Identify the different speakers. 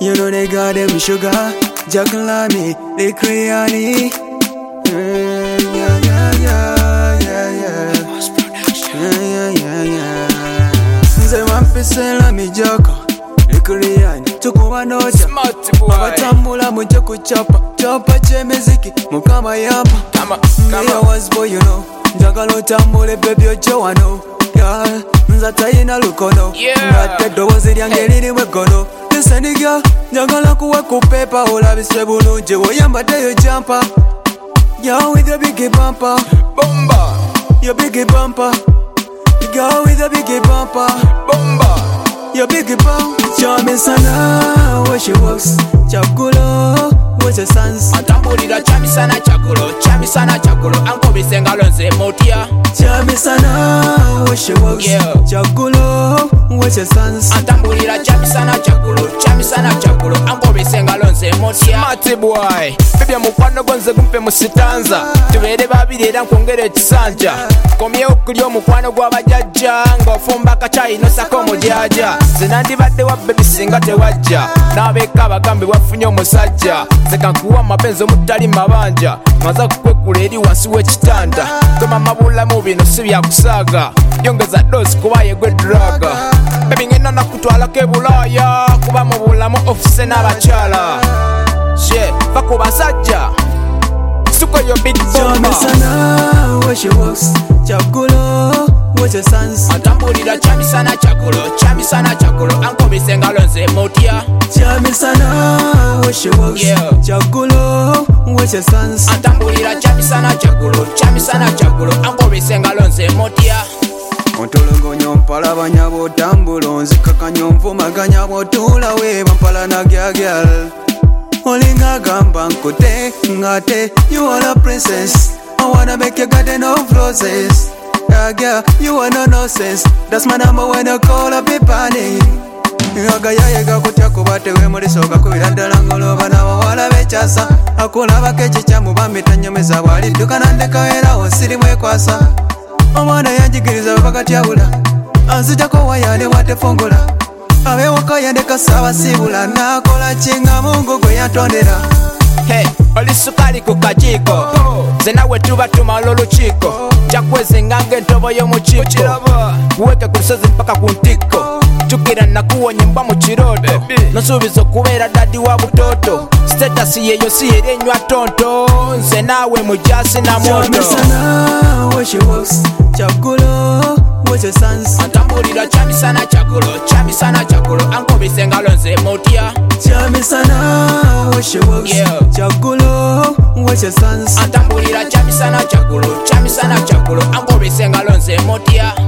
Speaker 1: You know they got them sugar, Jagalani, they crazy. Nze wampisela mijoko Ikuriani tukuwa noja Mabatambula muje kuchapa Chapa chemiziki mukama yapa Me a was boy you know Njagalo tambule baby ojo wano Girl, nzatayina lukono Ngatedo waziri angelini wegono Listen girl, njagala kuwe kupepa Olabise bulunje woyambate yo jumper Girl with your biggie bumper
Speaker 2: Bomba,
Speaker 1: your biggie bumper Girl with a biggie bumper
Speaker 2: bomba,
Speaker 1: your biggie bumper Chame sana where she walks Chagulo where's your sons
Speaker 2: Atambulira chami sana chagulo Anko bisengalo nze motia
Speaker 1: Chame sana where she walks Chagulo where's your sons
Speaker 2: Atambulira chami sana chagulo Anko bisengalo nze motia Smart boy Baby mukwano gonze gumpe musitanza Tubere babiri era nkongere ekisanja Komye okulya omukwano gw'abajajja ng'ofumba kachayi nosako mujaja Zinandibadde wa baby singa tewajja N'abeka abagambi wafunye omusajja Zekankuwa amapenzi omutali mabanja Maza kukwekula eri wansi w'ekitanda Toma mabulamu bino si byakusaaga Yongeza dosi kuba yegwe draga Baby ngenda nakutwalako ebulaaya Kuba mu bulamu ofise n'abakyala Va ku basajja Suko yo big bomba
Speaker 1: Chame sana where she walks Chagulo where's your sons
Speaker 2: Atambulira chami sana chagulo Anko bisengalo nze motia
Speaker 1: Chame sana where she walks Chagulo where's your sons
Speaker 2: Atambulira chami sana chagulo Anko bisengalo nze motia
Speaker 1: Ontolongonyo mpala banyabo tambulo Nzikakanyo mvumaganya bwotula weba mpala na gyal Olinga gamba nkote ngate You are a princess I wanna make your garden of roses Girl, you are no nonsense That's my number when I call up a panic Agayayega kutya kubate we mulisoka kubirandala ngoloba n'abawala b'ekyasa akulabako ekikyamu bamitanyomeza bw'alidduka nandekawerawo siri mwekwasa omwana yanjigiriza bwe bakatyabula anzijako wayane watefongola abewaka yandeka saabasiibula nakola kinga mungu gwe yatondera
Speaker 2: oli sukali ku kajiiko ze nawe tuba tumala olukiiko jakwezenganga entobo y'omukiiko kuweke ku lusozi mpaka ku ntikko tukira nakuwonya mba mu kirooto nosuubiza okubeera dadi wa butoto sitatasi yeyo si eri enywa tonto nze naawe mujasi na moto Atambulira chami sana chagulo Anko bisengalo nze motia
Speaker 1: Chame sana where she walks Chagulo where's your sons
Speaker 2: Atambulira chami sana chagulo Anko bisengalo nze motia